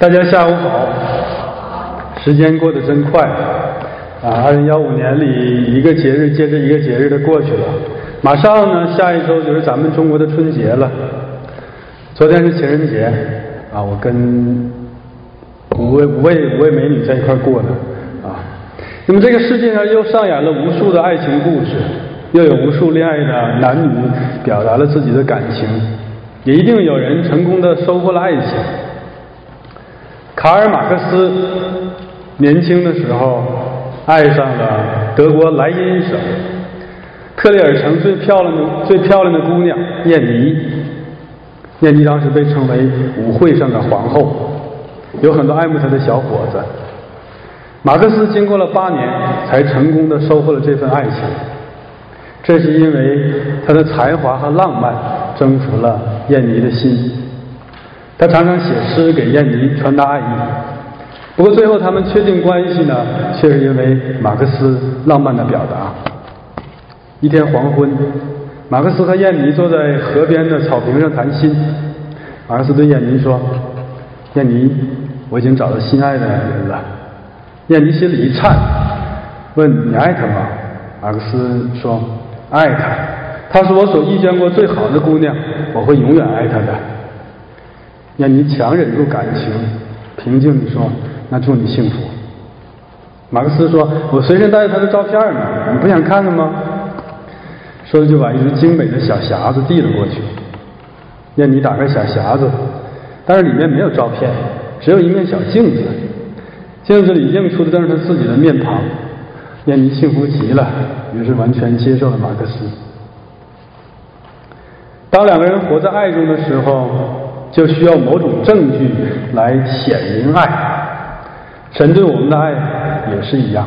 大家下午好，时间过得真快啊！2015年里一个节日接着一个节日的过去了，马上呢下一周就是咱们中国的春节了。昨天是情人节啊，我跟五位美女在一块过的啊。那么这个世界上又上演了无数的爱情故事，又有无数恋爱的男女表达了自己的感情，也一定有人成功的收获了爱情。卡尔马克思年轻的时候爱上了德国莱茵省特列尔城最漂亮的姑娘燕妮。燕妮当时被称为舞会上的皇后，有很多爱慕她的小伙子。马克思经过了8年才成功的收获了这份爱情，这是因为他的才华和浪漫征服了燕妮的心。他常常写诗给燕妮传达爱意，不过最后他们确定关系呢，却是因为马克思浪漫的表达。一天黄昏，马克思和燕妮坐在河边的草坪上谈心。马克思对燕妮说：“燕妮，我已经找到心爱的人了。”燕妮心里一颤，问：“你爱他吗？”马克思说：“爱他，她是我所遇见过最好的姑娘，我会永远爱她的。”燕妮强忍住感情，平静地说：“那祝你幸福。”马克思说：“我随身带着她的照片呢，你不想看看吗？”说着就把一只精美的小匣子递了过去。燕妮打开小匣子，但是里面没有照片，只有一面小镜子，镜子里映出的正是她自己的面庞。燕妮幸福极了，于是完全接受了马克思。当两个人活在爱中的时候，就需要某种证据来显明爱。神对我们的爱也是一样。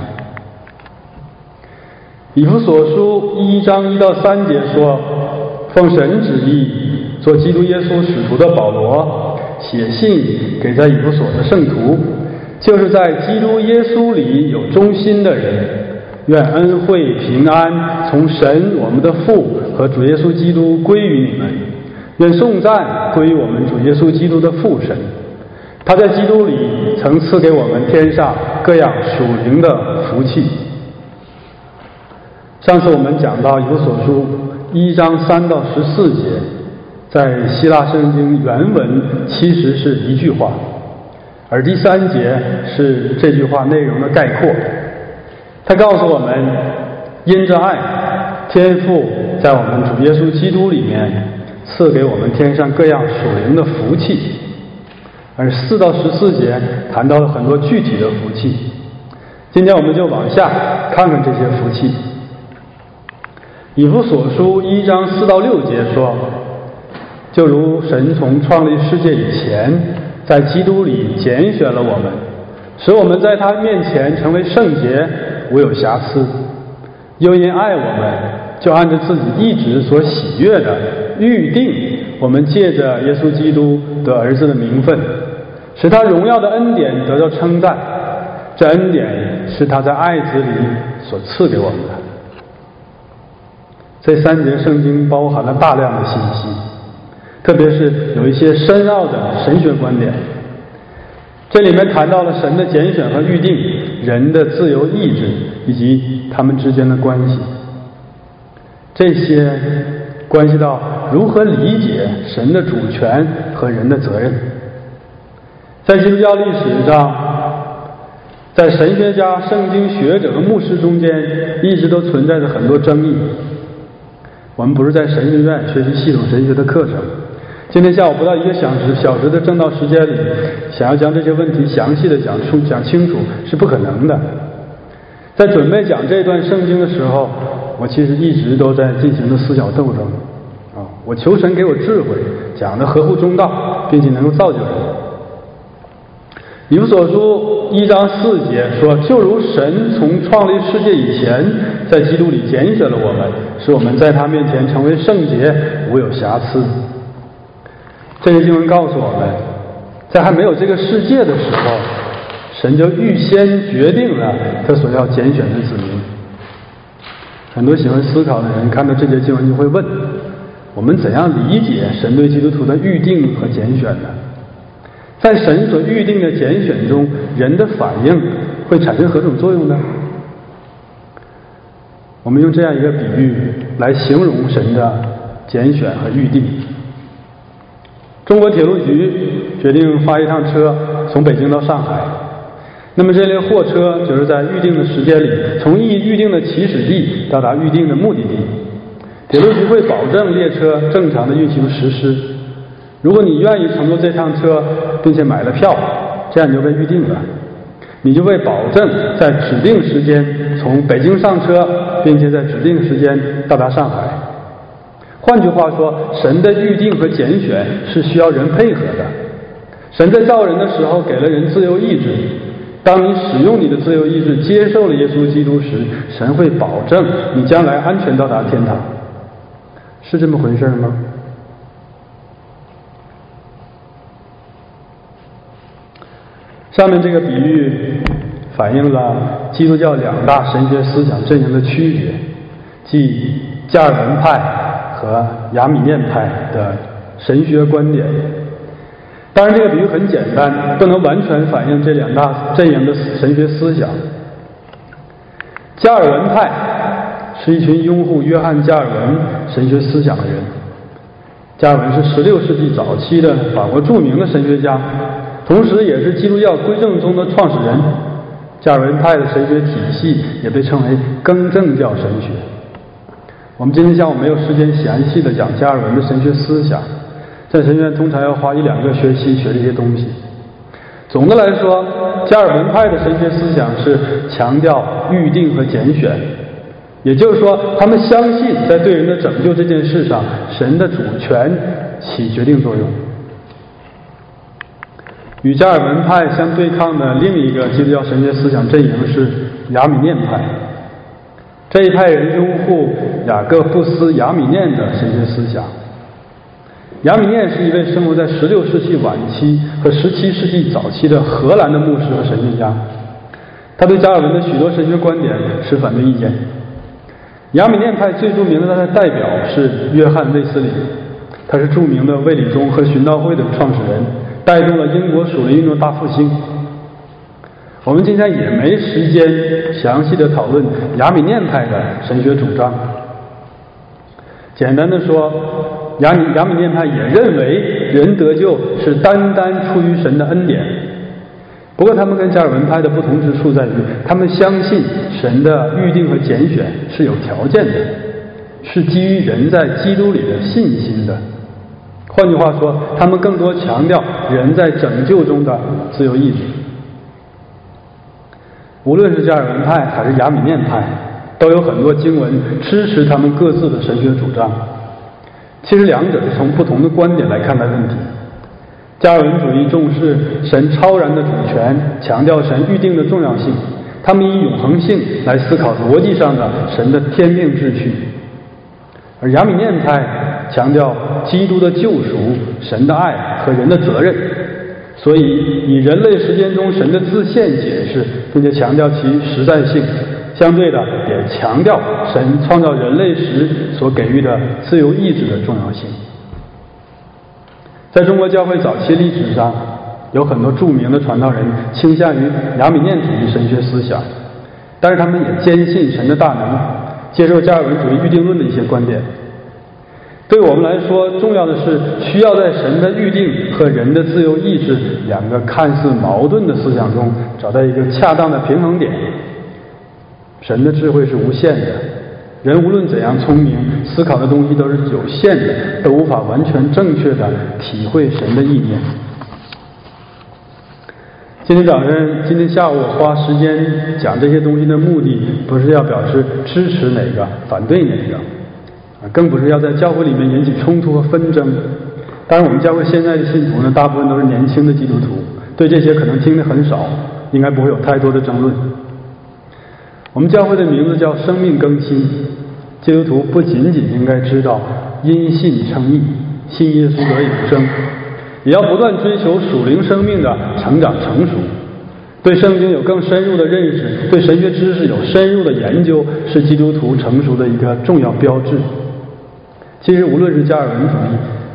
以弗所书1章1到3节说：“奉神旨意，做基督耶稣使徒的保罗，写信给在以弗所的圣徒，就是在基督耶稣里有忠心的人，愿恩惠平安从神我们的父和主耶稣基督归于你们。愿颂赞归于我们主耶稣基督的父神，他在基督里曾赐给我们天上各样属灵的福气。”上次我们讲到以弗所书1章3到14节，在希腊圣经原文其实是一句话，而第3节是这句话内容的概括。他告诉我们，因着爱，天父在我们主耶稣基督里面赐给我们天上各样属灵的福气。而4到14节谈到了很多具体的福气。今天我们就往下看看这些福气。以弗所书1章4到6节说：“就如神从创立世界以前，在基督里拣选了我们，使我们在他面前成为圣洁，无有瑕疵。又因爱我们，就按照自己意志所喜悦的预定我们借着耶稣基督得儿子的名分，使他荣耀的恩典得到称赞。这恩典是他在爱子里所赐给我们的。”这3节圣经包含了大量的信息，特别是有一些深奥的神学观点。这里面谈到了神的拣选和预定，人的自由意志以及他们之间的关系。这些关系到如何理解神的主权和人的责任。在基督教历史上，在神学家、圣经学者和牧师中间一直都存在着很多争议。我们不是在神学院学习系统神学的课程，今天下午不到1个小时的正道时间里，想要将这些问题详细的讲清楚是不可能的。在准备讲这段圣经的时候，我其实一直都在进行着思想斗争啊！我求神给我智慧，讲的合乎中道，并且能够造就人。以弗所书1章4节说：“就如神从创立世界以前，在基督里拣选了我们，使我们在他面前成为圣洁，无有瑕疵。”这些经文告诉我们，在还没有这个世界的时候，神就预先决定了他所要拣选的子民。很多喜欢思考的人看到这节经文就会问：我们怎样理解神对基督徒的预定和拣选呢？ 在神所预定的拣选中，人的反应会产生何种作用呢？我们用这样一个比喻来形容神的拣选和预定。中国铁路局决定发一趟车从北京到上海，那么这列货车就是在预定的时间里，从预定的起始地到达预定的目的地。铁路局会保证列车正常的运行实施。如果你愿意乘坐这趟车，并且买了票，这样你就被预定了，你就被保证在指定时间从北京上车，并且在指定时间到达上海。换句话说，神的预定和拣选是需要人配合的。神在造人的时候给了人自由意志，当你使用你的自由意志接受了耶稣基督时，神会保证你将来安全到达天堂。是这么回事吗？上面这个比喻反映了基督教两大神学思想阵营的区别，即加尔文派和亚米念派的神学观点。当然这个比喻很简单，不能完全反映这两大阵营的神学思想。加尔文派是一群拥护约翰·加尔文神学思想的人。加尔文是16世纪早期的法国著名的神学家，同时也是基督教归正宗的创始人。加尔文派的神学体系也被称为更正教神学。我们今天下午没有时间详细的讲加尔文的神学思想，在神学院通常要花1-2个学期学这些东西。总的来说，加尔文派的神学思想是强调预定和拣选，也就是说，他们相信在对人的拯救这件事上，神的主权起决定作用。与加尔文派相对抗的另一个基督教神学思想阵营是亚米念派。这一派人拥护雅各布斯·亚米念的神学思想。亚米念是一位生活在16世纪晚期和17世纪早期的荷兰的牧师和神学家，他对加尔文的许多神学观点持反对意见。亚米念派最著名的代表是约翰·卫斯理，他是著名的卫理宗和循道会的创始人，带动了英国属灵运动大复兴。我们今天也没时间详细的讨论亚米念派的神学主张。简单的说，亚米念派也认为人得救是单单出于神的恩典。不过他们跟加尔文派的不同之处在于，他们相信神的预定和拣选是有条件的，是基于人在基督里的信心的。换句话说，他们更多强调人在拯救中的自由意志。无论是加尔文派还是亚米念派，都有很多经文支持他们各自的神学主张。其实两者是从不同的观点来看待问题。加尔文主义重视神超然的主权，强调神预定的重要性，他们以永恒性来思考逻辑上的神的天命秩序。而亚米念派强调基督的救赎、神的爱和人的责任，所以以人类时间中神的自现解释，并且强调其实在性，相对的也强调神创造人类时所给予的自由意志的重要性。在中国教会早期历史上，有很多著名的传道人倾向于亚米念主义神学思想，但是他们也坚信神的大能，接受加尔文主义预定论的一些观点。对我们来说，重要的是需要在神的预定和人的自由意志两个看似矛盾的思想中找到一个恰当的平衡点。神的智慧是无限的，人无论怎样聪明，思考的东西都是有限的，都无法完全正确的体会神的意念。今天下午我花时间讲这些东西的目的，不是要表示支持哪个反对哪个，更不是要在教会里面引起冲突和纷争。当然我们教会现在的信徒呢，大部分都是年轻的基督徒，对这些可能听得很少，应该不会有太多的争论。我们教会的名字叫生命更新，基督徒不仅仅应该知道因信称义，信耶稣得永生，也要不断追求属灵生命的成长成熟，对圣经有更深入的认识，对神学知识有深入的研究，是基督徒成熟的一个重要标志。其实无论是加尔文主义、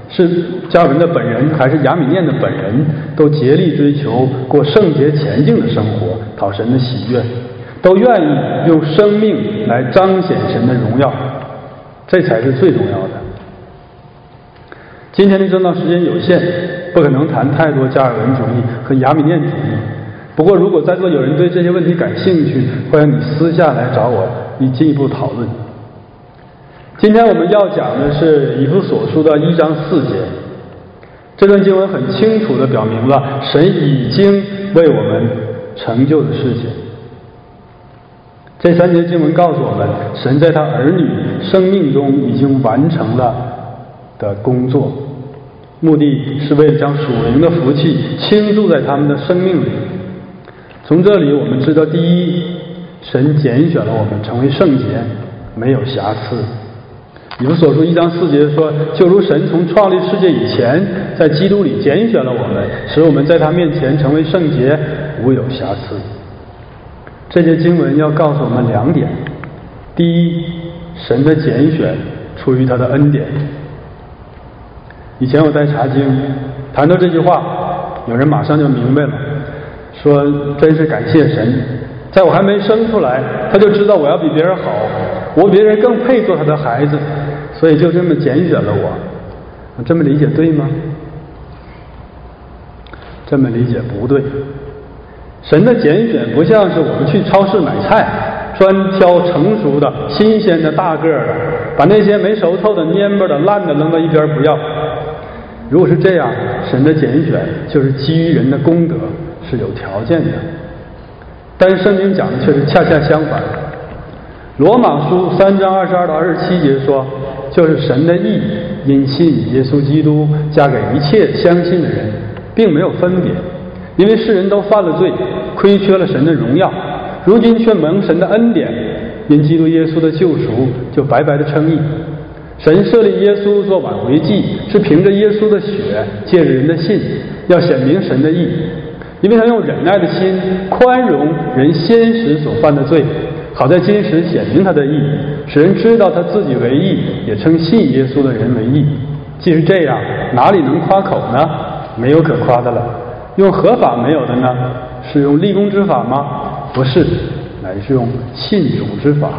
是加尔文的本人还是亚米念的本人，都竭力追求过圣洁前进的生活，讨神的喜悦，都愿意用生命来彰显神的荣耀，这才是最重要的。今天的正道时间有限，不可能谈太多加尔文主义和亚米念主义。不过如果在座有人对这些问题感兴趣，欢迎你私下来找我以进一步讨论。今天我们要讲的是以弗所书的1章4节，这段经文很清楚地表明了神已经为我们成就的事情。这3节经文告诉我们，神在他儿女生命中已经完成了的工作，目的是为了将属灵的福气倾注在他们的生命里。从这里我们知道，第一，神拣选了我们成为圣洁，没有瑕疵。以弗所书1章4节说，就如神从创立世界以前在基督里拣选了我们，使我们在他面前成为圣洁，无有瑕疵。这节经文要告诉我们2点。第一，神的拣选出于他的恩典。以前我在查经谈到这句话，有人马上就明白了，说真是感谢神，在我还没生出来，他就知道我要比别人好，我比别人更配做他的孩子，所以就这么拣选了我。这么理解对吗？这么理解不对。神的拣选不像是我们去超市买菜，专挑成熟的、新鲜的、大个儿的，把那些没熟透的、蔫巴的、烂的扔到一边不要。如果是这样，神的拣选就是基于人的功德，是有条件的。但是圣经讲的却是恰恰相反。罗马书3章22到27节说，就是神的义因信耶稣基督加给一切相信的人，并没有分别，因为世人都犯了罪，亏缺了神的荣耀，如今却蒙神的恩典，因基督耶稣的救赎，就白白的称义。神设立耶稣做挽回祭，是凭着耶稣的血，借着人的信，要显明神的义，因为他用忍耐的心宽容人先时所犯的罪，好在今时显明他的义，使人知道他自己为义，也称信耶稣的人为义。既是这样，哪里能夸口呢？没有可夸的了。用合法没有的呢？是用立功之法吗？不是，乃是用信主之法。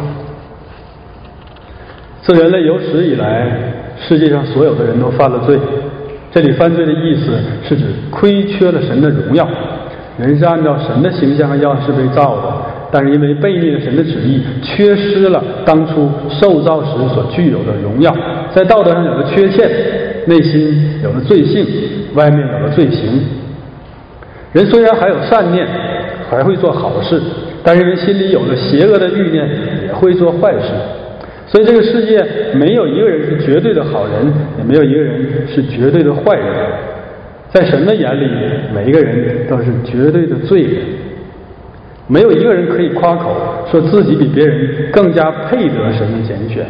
自人类有史以来，世界上所有的人都犯了罪。这里犯罪的意思是指亏缺了神的荣耀。人是按照神的形象和样式被造的，但是因为背逆了神的旨意，缺失了当初受造时所具有的荣耀，在道德上有了缺陷，内心有了罪性，外面有了罪行。人虽然还有善念，还会做好事，但是人心里有了邪恶的欲念，也会做坏事。所以这个世界没有一个人是绝对的好人，也没有一个人是绝对的坏人。在神的眼里，每一个人都是绝对的罪人，没有一个人可以夸口说自己比别人更加配得神的拣选。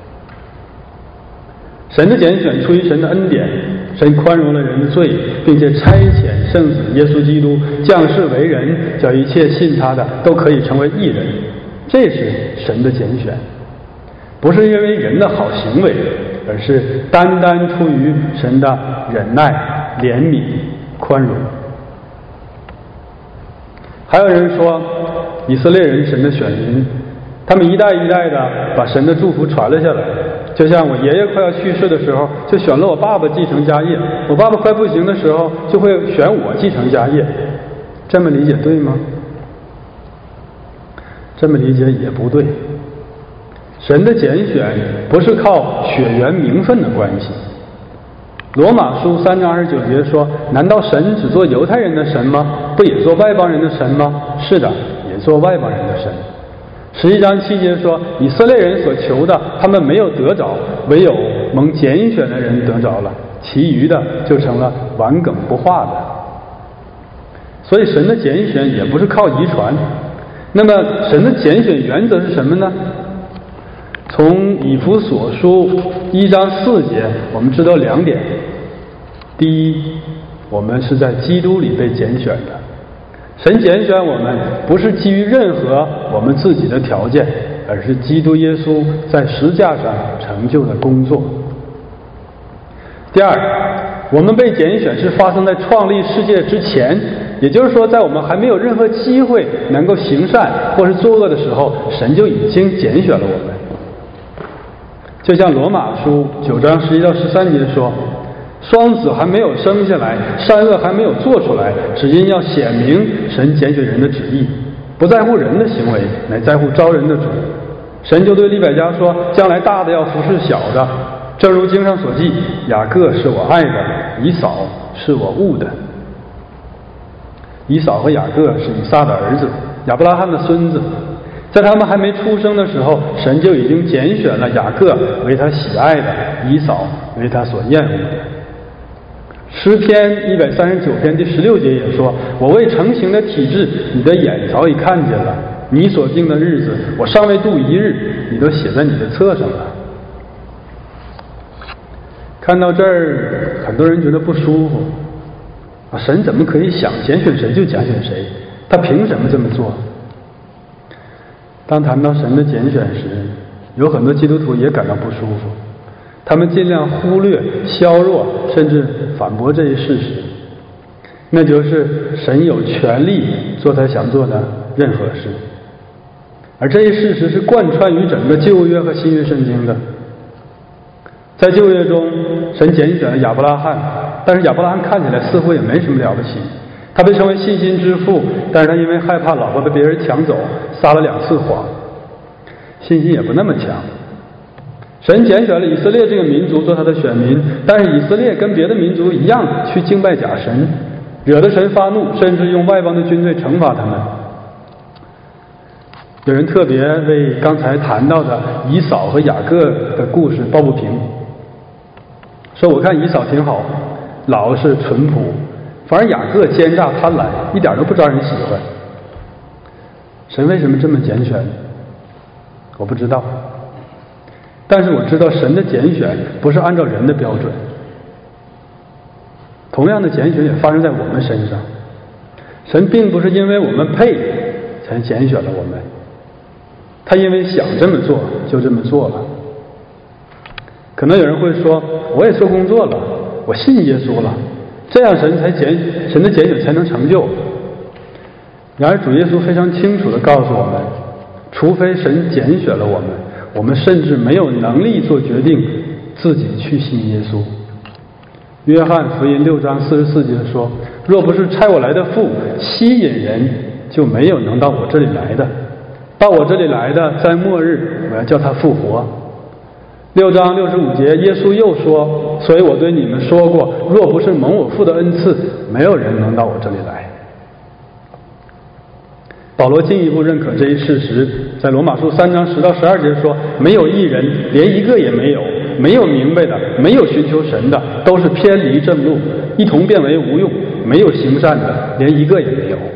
神的拣选出于神的恩典，神宽容了人的罪，并且差遣圣子耶稣基督降世为人，叫一切信他的都可以成为义人。这是神的拣选，不是因为人的好行为，而是单单出于神的忍耐、怜悯、宽容。还有人说，以色列人神的选民，他们一代一代的把神的祝福传了下来，就像我爷爷快要去世的时候，就选了我爸爸继承家业，我爸爸快不行的时候，就会选我继承家业。这么理解对吗？这么理解也不对。神的拣选不是靠血缘名分的关系。罗马书3章29节说，难道神只做犹太人的神吗？不也做外邦人的神吗？是的，也做外邦人的神。11章7节说，以色列人所求的他们没有得着，唯有蒙拣选的人得着了，其余的就成了顽梗不化的。所以神的拣选也不是靠遗传。那么神的拣选原则是什么呢？从以弗所书1章4节我们知道2点。第一，我们是在基督里被拣选的。神拣选我们不是基于任何我们自己的条件，而是基督耶稣在十架上成就的工作。 第二，我们被拣选是发生在创立世界之前，也就是说，在我们还没有任何机会能够行善或是作恶的时候，神就已经拣选了我们。就像罗马书9章11到13节说，双子还没有生下来，善恶还没有做出来，只因要显明神拣选人的旨意，不在乎人的行为，乃在乎招人的主。神就对利百加说，将来大的要服侍小的，正如经上所记，雅各是我爱的，以扫是我恶的。以扫和雅各是以撒的儿子，亚伯拉罕的孙子。在他们还没出生的时候，神就已经拣选了雅各为他喜爱的，以扫为他所厌恶的。诗篇139篇第16节也说，我未成形的体质，你的眼早已看见了，你所定的日子，我尚未度一日，你都写在你的册上了。看到这儿，很多人觉得不舒服啊，神怎么可以想拣选谁就拣选谁？他凭什么这么做？当谈到神的拣选时，有很多基督徒也感到不舒服，他们尽量忽略、削弱，甚至反驳这一事实，那就是神有权利做他想做的任何事，而这一事实是贯穿于整个旧约和新约圣经的。在旧约中，神拣选了亚伯拉罕，但是亚伯拉罕看起来似乎也没什么了不起，他被称为信心之父，但是他因为害怕老婆被别人抢走，撒了2次谎，信心也不那么强。神拣选了以色列这个民族做他的选民，但是以色列跟别的民族一样去敬拜假神，惹得神发怒，甚至用外邦的军队惩罚他们。有人特别为刚才谈到的以扫和雅各的故事抱不平，说我看以扫挺好，老实淳朴，反而雅各奸诈贪婪，一点都不招人喜欢。神为什么这么拣选？我不知道，但是我知道神的拣选不是按照人的标准。同样的拣选也发生在我们身上，神并不是因为我们配才拣选了我们，他因为想这么做就这么做了。可能有人会说，我也做工作了，我信耶稣了，这样神的拣选才能成就。然而主耶稣非常清楚地告诉我们，除非神拣选了我们，我们甚至没有能力做决定自己去信耶稣。约翰福音6章44节说，若不是差我来的父吸引人，就没有能到我这里来的，到我这里来的，在末日我要叫他复活。6章65节耶稣又说，所以我对你们说过，若不是蒙我父的恩赐，没有人能到我这里来。保罗进一步认可这一事实，在罗马书3章10到12节说，没有一人，连一个也没有，没有明白的，没有寻求神的，都是偏离正路，一同变为无用，没有行善的，连一个也没有。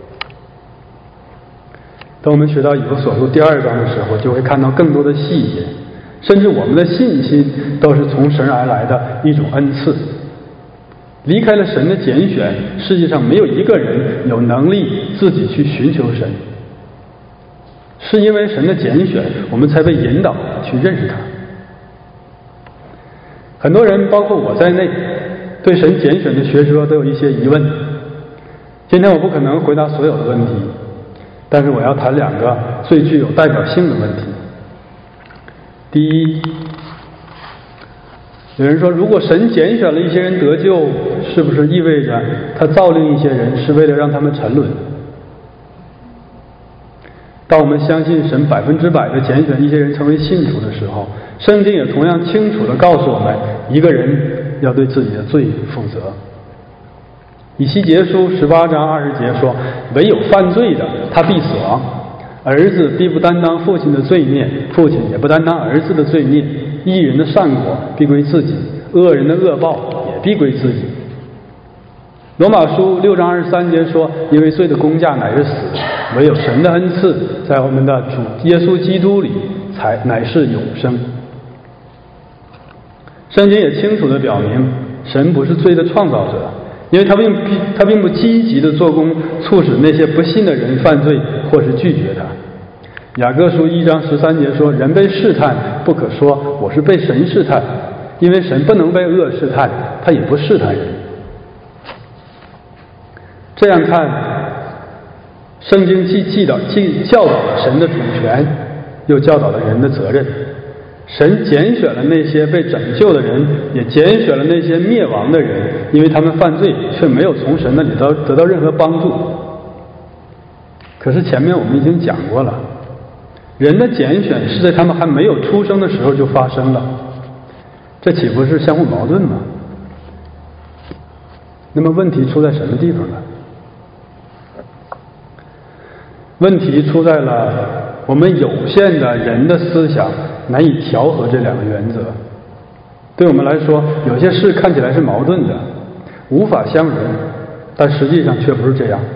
当我们学到以弗所书第2章的时候，就会看到更多的细节，甚至我们的信心都是从神而来的一种恩赐。离开了神的拣选，世界上没有一个人有能力自己去寻求神，是因为神的拣选，我们才被引导去认识他。很多人包括我在内，对神拣选的学说都有一些疑问，今天我不可能回答所有的问题，但是我要谈2个最具有代表性的问题。第一，有人说，如果神拣选了一些人得救，是不是意味着他造另一些人是为了让他们沉沦？当我们相信神100%的拣选一些人成为信徒的时候，圣经也同样清楚地告诉我们，一个人要对自己的罪负责。以西结书18章20节说，唯有犯罪的，他必死亡，儿子必不担当父亲的罪孽，父亲也不担当儿子的罪孽，义人的善果必归自己，恶人的恶报也必归自己。罗马书6章23节说，因为罪的工价乃是死，唯有神的恩赐在我们的主耶稣基督里才乃是永生。圣经也清楚地表明，神不是罪的创造者，因为他并不积极地做工促使那些不信的人犯罪或是拒绝他。雅各书1章13节说，人被试探不可说我是被神试探， 因为神不能被恶试探，他也不试探人。这样看，圣经既教导了神的主权，又教导了人的责任。神拣选了那些被拯救的人，也拣选了那些灭亡的人，因为他们犯罪却没有从神那里得到任何帮助。可是前面我们已经讲过了，人的拣选是在他们还没有出生的时候就发生了，这岂不是相互矛盾吗？那么问题出在什么地方呢？问题出在了我们有限的人的思想难以调和这两个原则。对我们来说，有些事看起来是矛盾的，无法相容，但实际上却不是这样。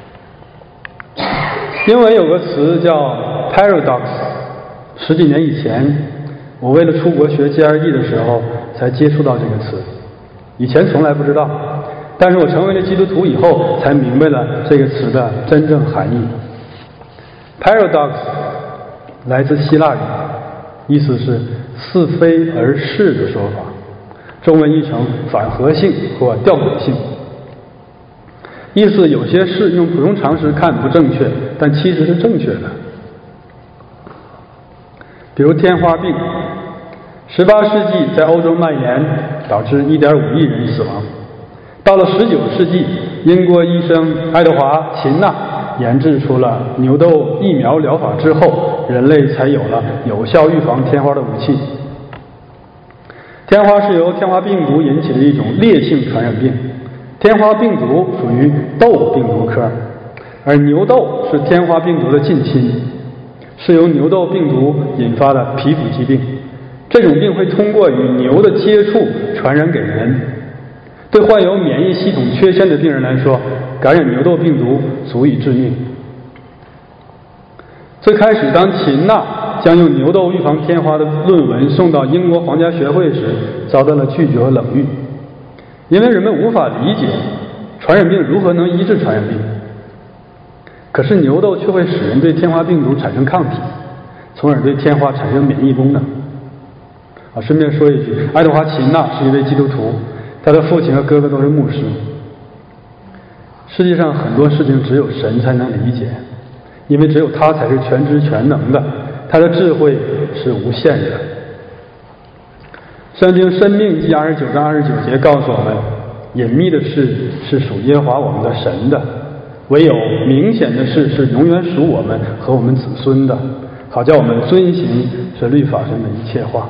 英文有个词叫 paradox， 十几年以前，我为了出国学 GRE 的时候才接触到这个词，以前从来不知道，但是我成为了基督徒以后才明白了这个词的真正含义。Paradox 来自希腊语，意思是似非而是的说法，中文译成反合性或吊诡性。意思有些事用普通常识看不正确，但其实是正确的。比如天花病，18世纪在欧洲蔓延，导致1.5亿人死亡。到了19世纪，英国医生爱德华·秦纳研制出了牛痘疫苗疗法之后，人类才有了有效预防天花的武器。天花是由天花病毒引起的一种烈性传染病，天花病毒属于痘病毒科，而牛痘是天花病毒的近亲，是由牛痘病毒引发的皮肤疾病。这种病会通过与牛的接触传染给人。对患有免疫系统缺陷的病人来说，感染牛痘病毒足以致命。最开始，当秦纳将用牛痘预防天花的论文送到英国皇家学会时，遭到了拒绝和冷遇，因为人们无法理解传染病如何能医治传染病。可是牛痘却会使人对天花病毒产生抗体，从而对天花产生免疫功能。顺便说一句，爱德华·秦纳是一位基督徒，他的父亲和哥哥都是牧师。世界上很多事情只有神才能理解，因为只有他才是全知全能的，他的智慧是无限的。圣经申命记29章29节告诉我们，隐秘的事是属耶和华我们的神的，唯有明显的事是永远属我们和我们子孙的，好叫我们遵行这律法上的一切话。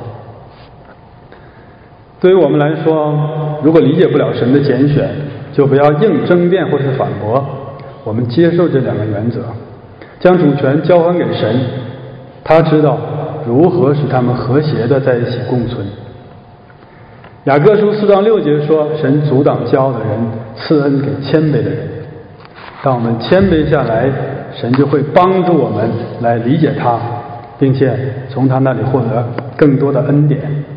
对于我们来说，如果理解不了神的拣选，就不要硬争辩或是反驳，我们接受这两个原则，将主权交还给神，他知道如何使他们和谐的在一起共存。雅各书4章6节说，神阻挡骄傲的人，赐恩给谦卑的人。当我们谦卑下来，神就会帮助我们来理解他，并且从他那里获得更多的恩典。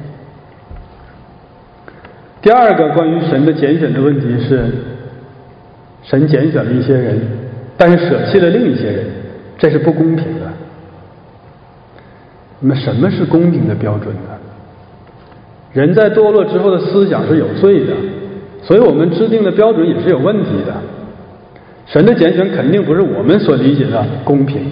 第二个关于神的拣选的问题是，神拣选了一些人，但是舍弃了另一些人，这是不公平的。那么什么是公平的标准呢？人在堕落之后的思想是有罪的，所以我们制定的标准也是有问题的。神的拣选肯定不是我们所理解的公平。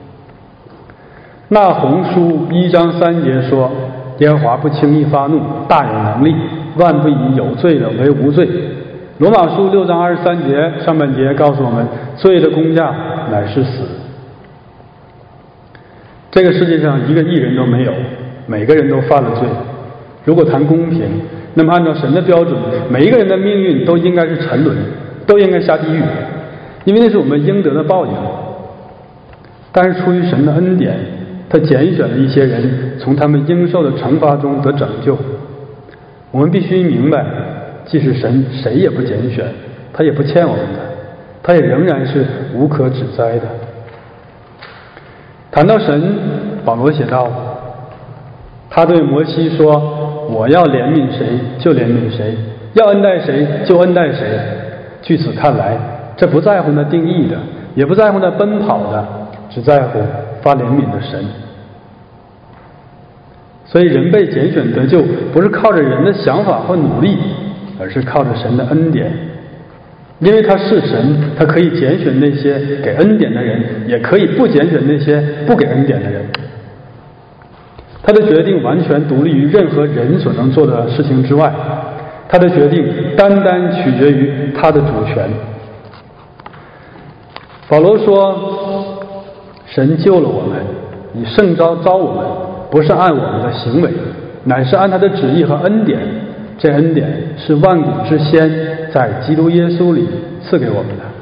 那鸿书1章3节说，耶和华不轻易发怒，大有能力，万不以有罪的为无罪。罗马书6章23节上半节告诉我们，罪的工价乃是死。这个世界上一个义人都没有，每个人都犯了罪。如果谈公平，那么按照神的标准，每一个人的命运都应该是沉沦，都应该下地狱，因为那是我们应得的报应。但是出于神的恩典，他拣选了一些人，从他们应受的惩罚中得拯救。我们必须明白，即使神谁也不拣选，他也不欠我们的，他也仍然是无可指摘的。谈到神，保罗写道，他对摩西说，我要怜悯谁就怜悯谁，要恩待谁就恩待谁。据此看来，这不在乎那定义的，也不在乎那奔跑的，只在乎发怜悯的神。 所以人被拣选得救，不是靠着人的想法或努力，而是靠着神的恩典。因为他是神，他可以拣选那些给恩典的人，也可以不拣选那些不给恩典的人。他的决定完全独立于任何人所能做的事情之外，他的决定单单取决于他的主权。保罗说，神救了我们，以圣召召我们，不是按我们的行为，乃是按他的旨意和恩典。这恩典是万古之先在基督耶稣里赐给我们的。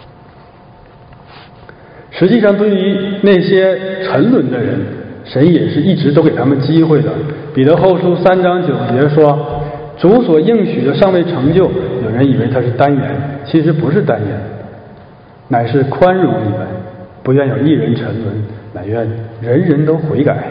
实际上，对于那些沉沦的人，神也是一直都给他们机会的。彼得后书3章9节说，主所应许的尚未成就，有人以为他是单言，其实不是单言，乃是宽容你们，不愿有一人沉沦，乃愿人人都悔改。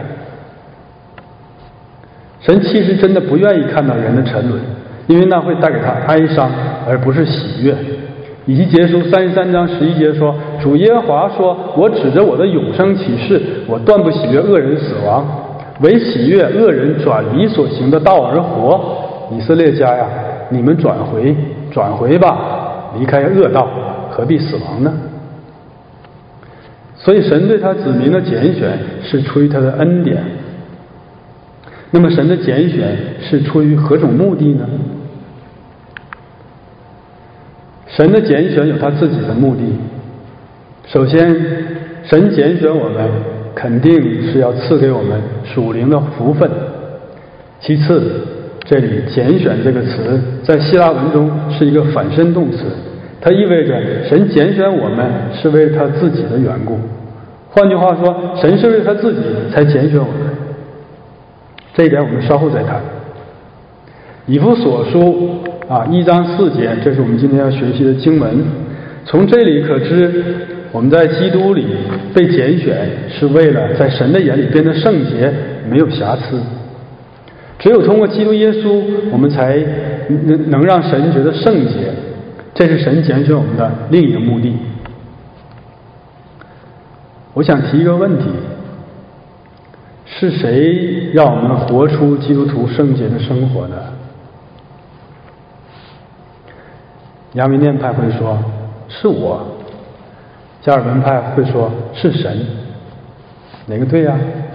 神其实真的不愿意看到人的沉沦，因为那会带给他哀伤，而不是喜悦。以西结书33章11节说，主耶和华说，我指着我的永生起誓，我断不喜悦恶人死亡，唯喜悦恶人转离所行的道而活。以色列家呀，你们转回吧，离开恶道，何必死亡呢？所以神对他子民的拣选是出于他的恩典。那么神的拣选是出于何种目的呢？神的拣选有他自己的目的。首先，神拣选我们肯定是要赐给我们属灵的福分。其次，这里拣选这个词在希腊文中是一个反身动词，它意味着神拣选我们是为他自己的缘故。换句话说，神是为他自己才拣选我们。这一点我们稍后再谈。以弗所书1章4节，这是我们今天要学习的经文。从这里可知，我们在基督里被拣选，是为了在神的眼里变得圣洁，没有瑕疵。只有通过基督耶稣，我们才能让神觉得圣洁。这是神拣选我们的另一个目的。我想提一个问题，是谁让我们活出基督徒圣洁的生活呢？亚米念派会说是我，加尔文派会说是神，哪个对呀？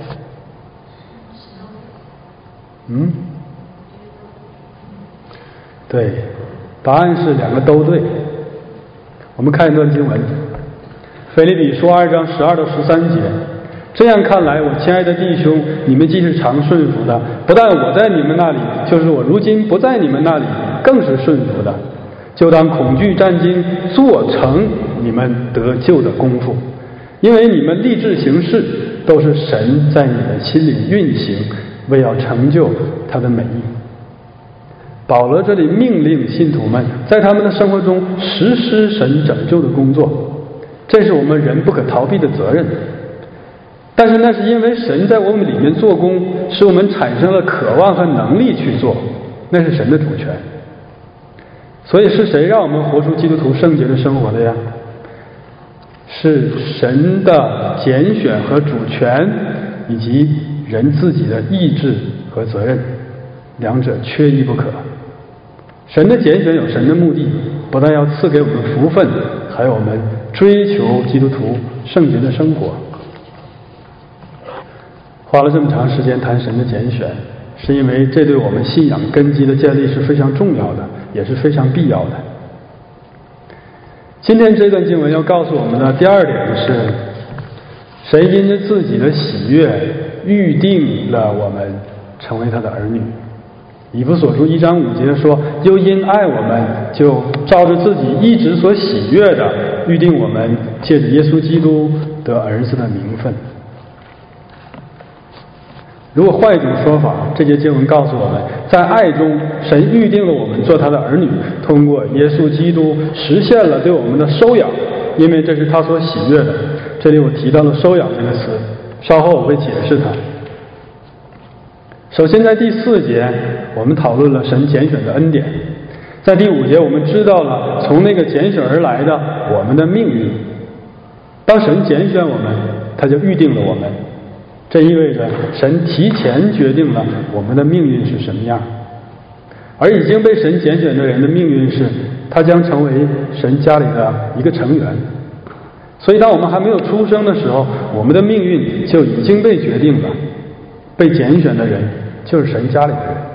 对，答案是两个都对。我们看一段经文，腓立比书2章12到13节。这样看来，我亲爱的弟兄，你们既是常顺服的，不但我在你们那里，就是我如今不在你们那里，更是顺服的。就当恐惧战惊，做成你们得救的功夫，因为你们立志行事，都是神在你们心里运行，为要成就他的美意。保罗这里命令信徒们在他们的生活中实施神拯救的工作，这是我们人不可逃避的责任。但是那是因为神在我们里面做工，使我们产生了渴望和能力去做，那是神的主权。所以是谁让我们活出基督徒圣洁的生活的呀？是神的拣选和主权，以及人自己的意志和责任，两者缺一不可。神的拣选有神的目的，不但要赐给我们福分，还有我们追求基督徒圣洁的生活。花了这么长时间谈神的拣选，是因为这对我们信仰根基的建立是非常重要的，也是非常必要的。今天这段经文要告诉我们的第二点是，神因着自己的喜悦预定了我们成为他的儿女。以弗所书1章5节说，又因爱我们，就照着自己一直所喜悦的预定我们借着耶稣基督得儿子的名分。如果换一种说法，这节经文告诉我们，在爱中，神预定了我们做他的儿女，通过耶稣基督实现了对我们的收养，因为这是他所喜悦的。这里我提到了收养这个词，稍后我会解释它。首先在第4节，我们讨论了神拣选的恩典。在第5节，我们知道了从那个拣选而来的我们的命运。当神拣选我们，他就预定了我们。 这意味着神提前决定了我们的命运是什么样，而已经被神拣选的人的命运是，他将成为神家里的一个成员。所以当我们还没有出生的时候，我们的命运就已经被决定了。被拣选的人就是神家里的人。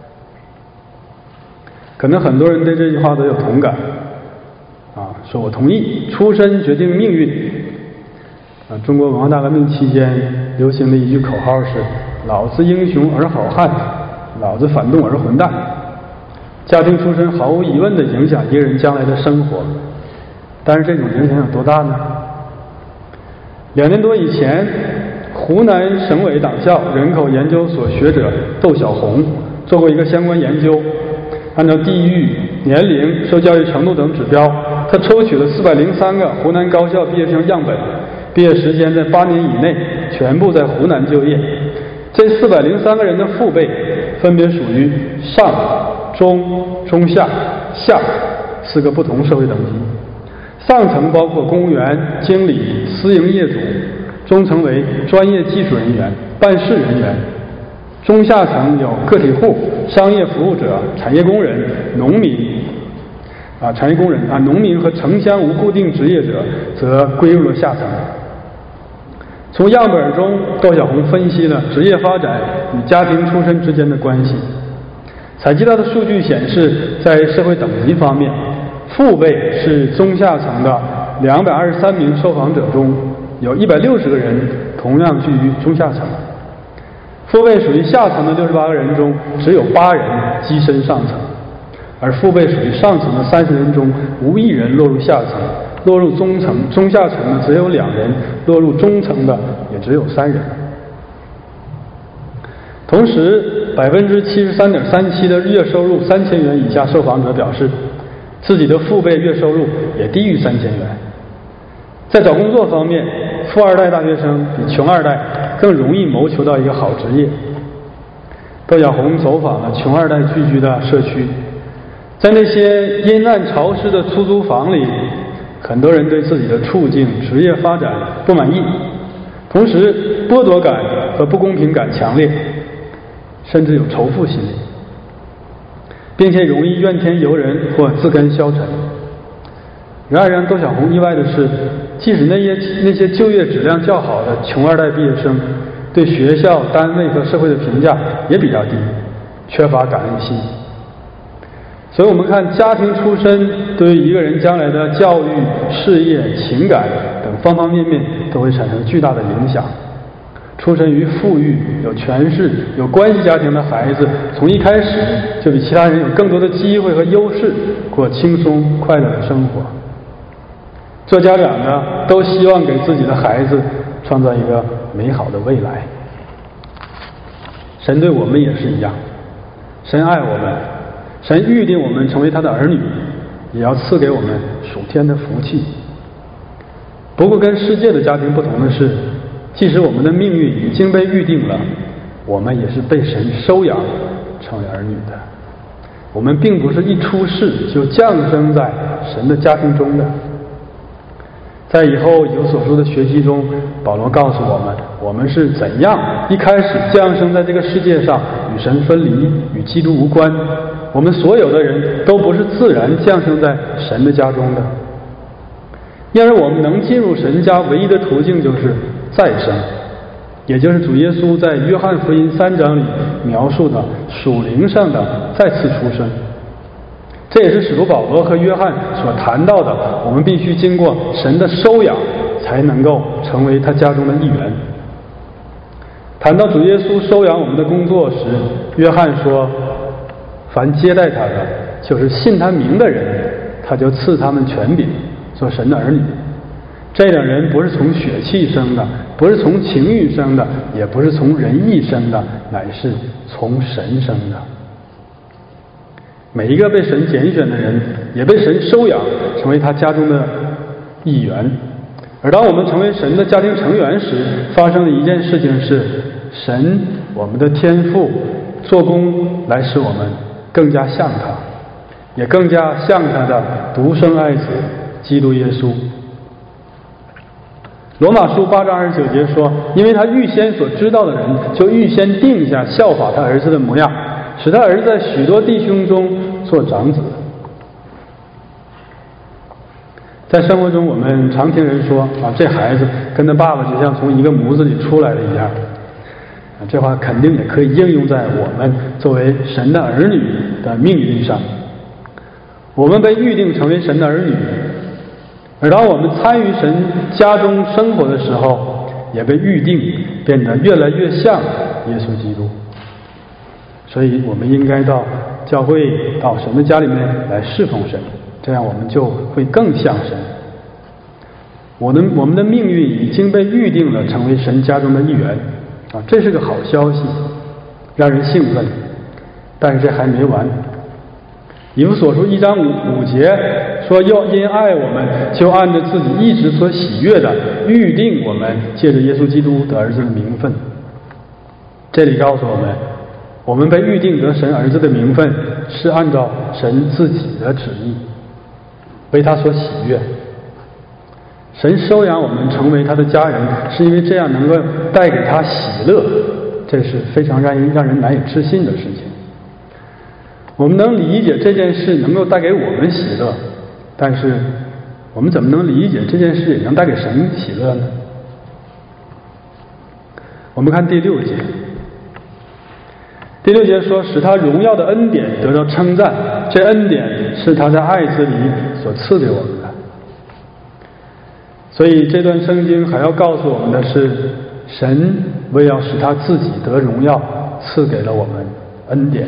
可能很多人对这句话都有同感说我同意，出身决定命运。中国文化大革命期间流行的一句口号是老子英雄而好汉，老子反动而混蛋。家庭出身毫无疑问地影响一个人将来的生活，但是这种影响有多大呢？2年多以前，湖南省委党校人口研究所学者窦小红做过一个相关研究，按照地域、年龄、受教育程度等指标，他抽取了403个湖南高校毕业生样本，毕业时间在8年以内，全部在湖南就业。这403个人的父辈分别属于上、中、中下、下4个不同社会等级。上层包括公务员、经理、私营业主，中层为专业技术人员、办事人员，中下层有个体户、商业服务者、产业工人、农民。农民和城乡无固定职业者则归入了下层。从样本中，窦小红分析了职业发展与家庭出身之间的关系。采集到的数据显示，在社会等级方面，父辈是中下层的223名受访者中，有160个人同样居于中下层。父辈属于下层的68个人中，只有8人跻身上层，而父辈属于上层的30人中，无1人落入下层，落入中层、中下层的只有2人，落入中层的也只有3人。同时，73.37%的月收入3000元以下受访者表示，自己的父辈月收入也低于3000元。在找工作方面，富二代大学生比穷二代更容易谋求到一个好职业。窦小红走访了穷二代聚居的社区，在那些阴暗潮湿的出租房里，很多人对自己的处境、职业发展不满意，同时剥夺感和不公平感强烈，甚至有仇富心理，并且容易怨天尤人或自甘消沉。然而让窦小红意外的是，即使那些就业质量较好的穷二代毕业生，对学校、单位和社会的评价也比较低，缺乏感恩心。所以我们看，家庭出身对于一个人将来的教育、事业、情感等方方面面都会产生巨大的影响。出身于富裕、有权势、有关系家庭的孩子，从一开始就比其他人有更多的机会和优势，过轻松快乐的生活。做家长的都希望给自己的孩子创造一个美好的未来。神对我们也是一样，神爱我们，神预定我们成为他的儿女，也要赐给我们属天的福气。不过跟世界的家庭不同的是，即使我们的命运已经被预定了，我们也是被神收养成为儿女的。我们并不是一出世就降生在神的家庭中的。在以后有所书的学习中，保罗告诉我们，我们是怎样一开始降生在这个世界上，与神分离，与基督无关。我们所有的人都不是自然降生在神的家中的，因而我们能进入神家唯一的途径就是再生，也就是主耶稣在约翰福音3章里描述的属灵上的再次出生。这也是使徒保罗和约翰所谈到的，我们必须经过神的收养才能够成为他家中的一员。谈到主耶稣收养我们的工作时，约翰说，凡接待他的，就是信他名的人，他就赐他们权柄做神的儿女。这等人不是从血气生的，不是从情欲生的，也不是从人意生的，乃是从神生的。每一个被神拣选的人，也被神收养成为他家中的一员。而当我们成为神的家庭成员时，发生的一件事情是，神我们的天父做工来使我们更加像他，也更加像他的独生爱子基督耶稣。 罗马书8章29节说，因为他预先所知道的人，就预先定下效法他儿子的模样，使他儿子在许多弟兄中做长子。在生活中，我们常听人说这孩子跟他爸爸就像从一个模子里出来的一样。这话肯定也可以应用在我们作为神的儿女的命运上。我们被预定成为神的儿女，而当我们参与神家中生活的时候，也被预定变得越来越像耶稣基督。所以我们应该到教会、到神的家里面来侍奉神，这样我们就会更像神。我们的命运已经被预定了，成为神家中的一员这是个好消息，让人兴奋。但是这还没完。以弗所书1章5节说，要因爱我们，就按着自己一直所喜悦的预定我们借着耶稣基督的儿子的名分。这里告诉我们被预定得神儿子的名分，是按照神自己的旨意，为他所喜悦。神收养我们成为他的家人，是因为这样能够带给他喜乐，这是非常让人难以置信的事情。我们能理解这件事能够带给我们喜乐，但是我们怎么能理解这件事也能带给神喜乐呢？我们看第6节，第6节说，使他荣耀的恩典得到称赞，这恩典是他在爱子里所赐给我们的。所以这段圣经还要告诉我们的是，神为要使他自己得荣耀，赐给了我们恩典。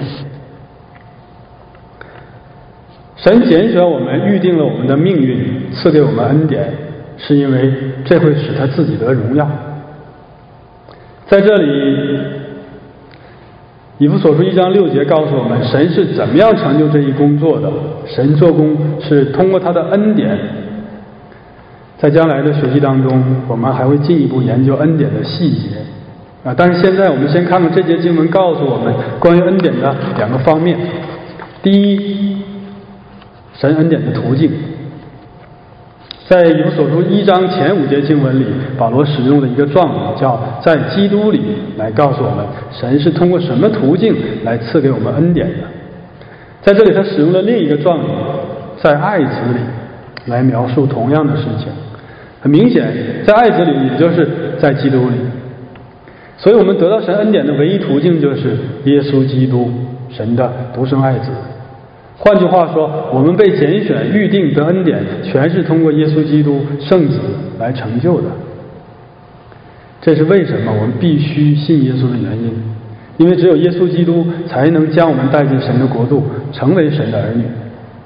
神拣选我们，预定了我们的命运，赐给我们恩典，是因为这会使他自己得荣耀。在这里，以弗所书1章6节告诉我们，神是怎么样成就这一工作的。神做工是通过他的恩典。在将来的学习当中，我们还会进一步研究恩典的细节但是现在我们先看看这节经文告诉我们关于恩典的2个方面。第一，神恩典的途径。在以弗所书1章前5节经文里，保罗使用了一个状语，叫在基督里，来告诉我们神是通过什么途径来赐给我们恩典的。在这里他使用了另一个状语，在爱子里，来描述同样的事情。很明显，在爱子里也就是在基督里。所以我们得到神恩典的唯一途径就是耶稣基督，神的独生爱子。换句话说，我们被拣选预定得恩典，全是通过耶稣基督圣子来成就的。这是为什么我们必须信耶稣的原因，因为只有耶稣基督才能将我们带进神的国度，成为神的儿女。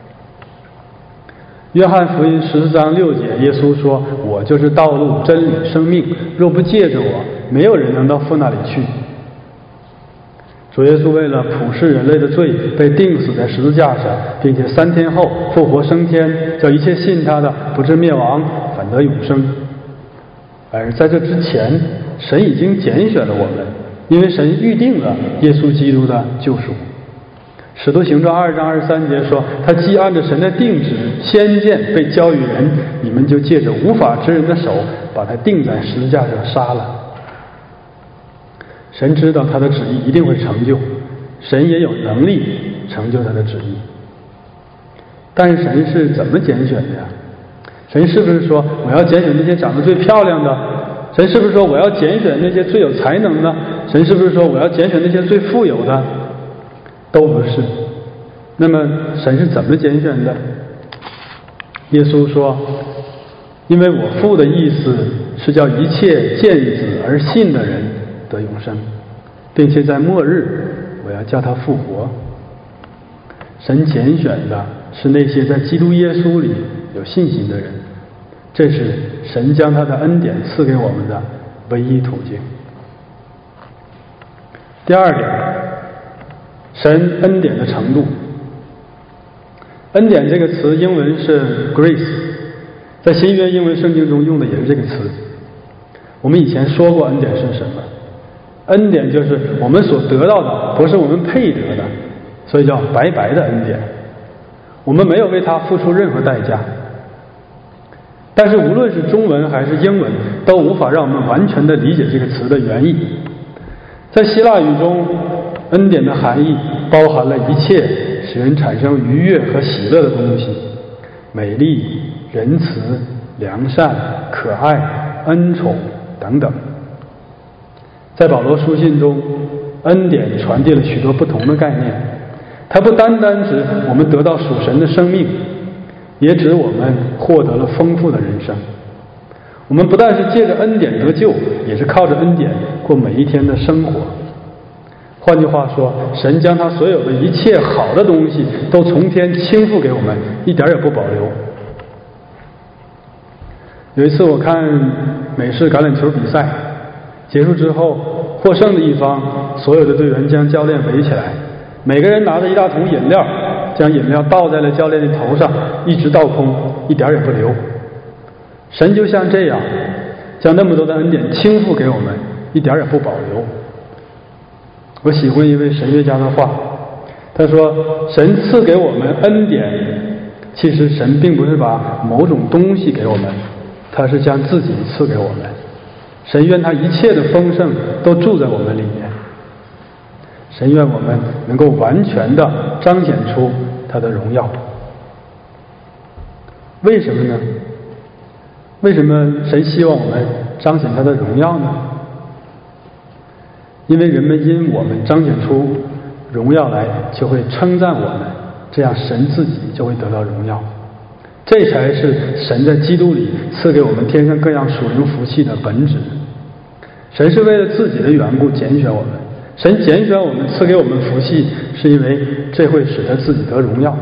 约翰福音14章6节，耶稣说，我就是道路、真理、生命，若不借着我，没有人能到父那里去。主耶稣为了普世人类的罪，被钉死在十字架上，并且3天后复活升天，叫一切信他的不至灭亡，反得永生。而在这之前，神已经拣选了我们，因为神预定了耶稣基督的救赎。使徒行传2章23节说，他既按着神的定旨先见被交与人，你们就借着无法之人的手把他钉在十字架上杀了。神知道他的旨意一定会成就，神也有能力成就他的旨意。但是神是怎么拣选的呀？神是不是说我要拣选那些长得最漂亮的？神是不是说我要拣选那些最有才能的？神是不是说我要拣选那些最富有的？都不是。那么神是怎么拣选的？耶稣说，因为我父的意思是叫一切见子而信的人得永生，并且在末日我要叫他复活。神拣选的是那些在基督耶稣里有信心的人，这是神将他的恩典赐给我们的唯一途径。第二点，神恩典的程度。恩典这个词英文是 grace， 在新约英文圣经中用的也是这个词。我们以前说过恩典是什么，恩典就是我们所得到的不是我们配得的，所以叫白白的恩典，我们没有为它付出任何代价。 但是无论是中文还是英文，都无法让我们完全的理解这个词的原意。在希腊语中，恩典的含义包含了一切使人产生愉悦和喜乐的东西，美丽、仁慈、良善、可爱、恩宠等等。在保罗书信中，恩典传递了许多不同的概念，它不单单指我们得到属神的生命，也指我们获得了丰富的人生。我们不但是借着恩典得救，也是靠着恩典过每一天的生活。换句话说，神将他所有的一切好的东西都从天倾覆给我们，一点也不保留。有一次我看美式橄榄球比赛结束之后，获胜的一方所有的队员将教练围起来，每个人拿着一大桶饮料，将饮料倒在了教练的头上，一直倒空，一点也不留。神就像这样将那么多的恩典倾覆给我们，一点也不保留。我喜欢一位神学家的话，他说神赐给我们恩典，其实神并不是把某种东西给我们，他是将自己赐给我们。神愿他一切的丰盛都住在我们里面，神愿我们能够完全的彰显出他的荣耀。为什么呢？为什么神希望我们彰显他的荣耀呢？因为人们因我们彰显出荣耀来，就会称赞我们，这样神自己就会得到荣耀。这才是神在基督里赐给我们天上各样属灵福气的本质。神是为了自己的缘故拣选我们，神拣选我们，赐给我们福气，是因为这会使他自己得荣耀。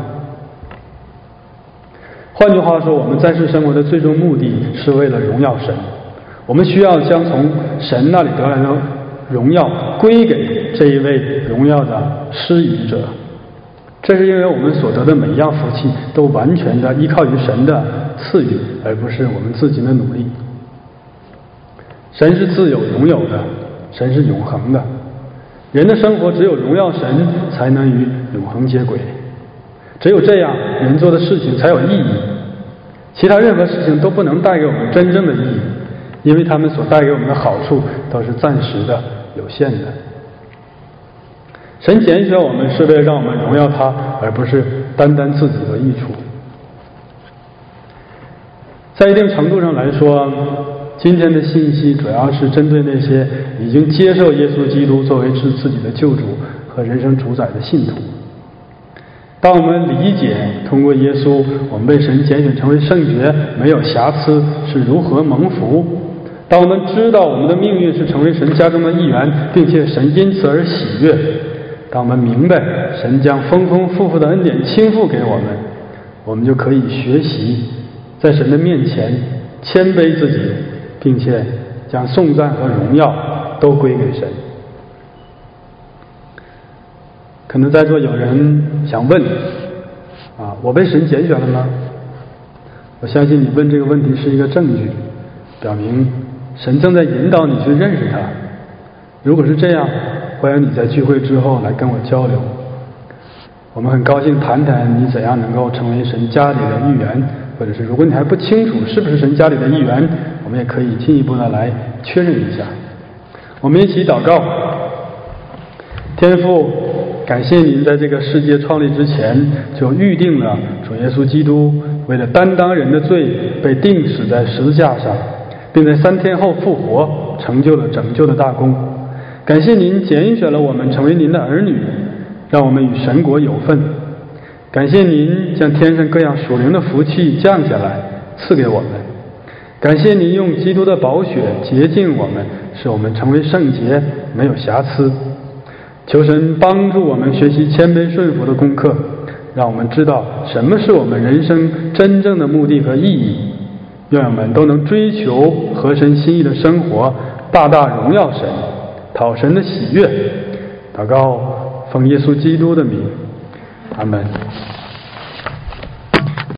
换句话说，我们在世生活的最终目的是为了荣耀神。我们需要将从神那里得来的荣耀归给这一位荣耀的施予者。这是因为我们所得的每一样福气都完全的依靠于神的赐予，而不是我们自己的努力。神是自有永有的，神是永恒的。人的生活只有荣耀神，才能与永恒接轨。只有这样，人做的事情才有意义。其他任何事情都不能带给我们真正的意义，因为他们所带给我们的好处都是暂时的、有限的。神拣选我们是为了让我们荣耀他，而不是单单自己的益处。在一定程度上来说，今天的信息主要是针对那些已经接受耶稣基督作为自己的救主和人生主宰的信徒。当我们理解通过耶稣我们被神拣选成为圣洁，没有瑕疵，是如何蒙福，当我们知道我们的命运是成为神家中的一员，并且神因此而喜悦，当我们明白神将丰丰富富的恩典倾覆给我们，我们就可以学习在神的面前谦卑自己，并且将颂赞和荣耀都归给神。可能在座有人想问我被神拣选了吗？我相信你问这个问题是一个证据，表明神正在引导你去认识他。如果是这样，欢迎你在聚会之后来跟我交流。我们很高兴谈谈你怎样能够成为神家里的一员，或者是如果你还不清楚是不是神家里的一员，我们也可以进一步的来确认一下。我们一起祷告。天父，感谢您在这个世界创立之前就预定了主耶稣基督为了担当人的罪被钉死在十字架上，并在3天后复活，成就了拯救的大功。感谢您拣选了我们成为您的儿女，让我们与神国有份。感谢您将天上各样属灵的福气降下来赐给我们。感谢您用基督的宝血洁净我们，使我们成为圣洁，没有瑕疵。求神帮助我们学习谦卑顺服的功课，让我们知道什么是我们人生真正的目的和意义。愿我们都能追求合神心意的生活，大大荣耀神，讨神的喜悦。祷告奉耶稣基督的名，阿们。